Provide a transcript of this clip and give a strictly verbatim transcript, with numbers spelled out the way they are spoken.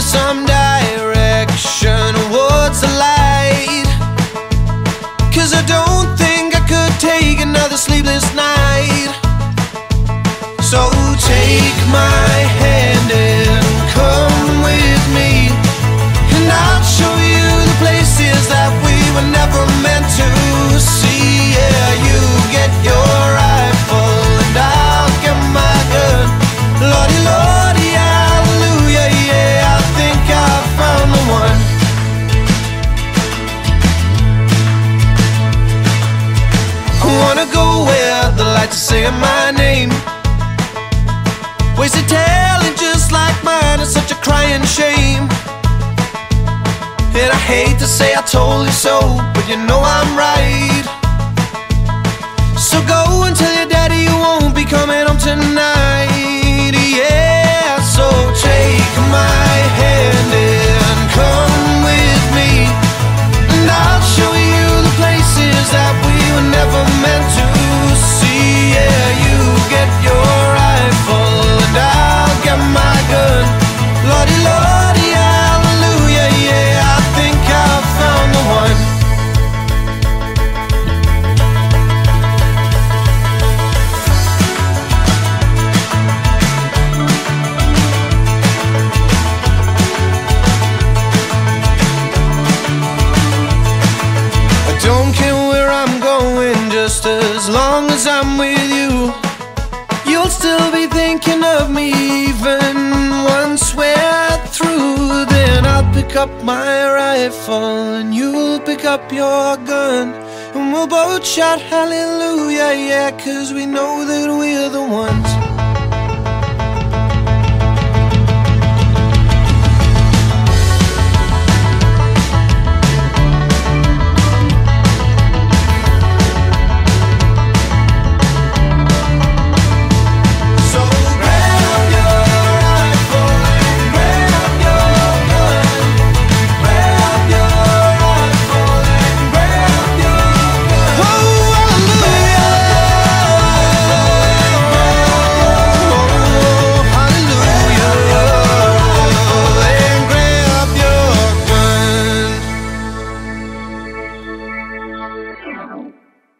some direction towards the light, 'cause I don't think I could take another sleepless night. So take my hand and come with me, and I'll show you the places that we were never meant to see. Yeah, you get your rifle and I'll get my gun. Lordy, Lordy, hallelujah, yeah, I think I found the one. I wanna go where the lights are saying my name. Wasted talent just like mine is such a crying shame. And I hate to say I told you so, but you know I'm right. So go and tell your daddy you won't be coming home tonight. Yeah, so take my hand and come with me, and I'll show you the places that we were never meant to see. Yeah, you get your rifle and I'll get my gun. Lordy, Lordy, hallelujah, yeah, I think I found the one. I don't care where I'm going, just as long as I'm with you. You'll still be thinking of me even once we're through. Then I'll pick up my rifle and you'll pick up your gun, and we'll both shout hallelujah, yeah, 'cause we know that we're the ones.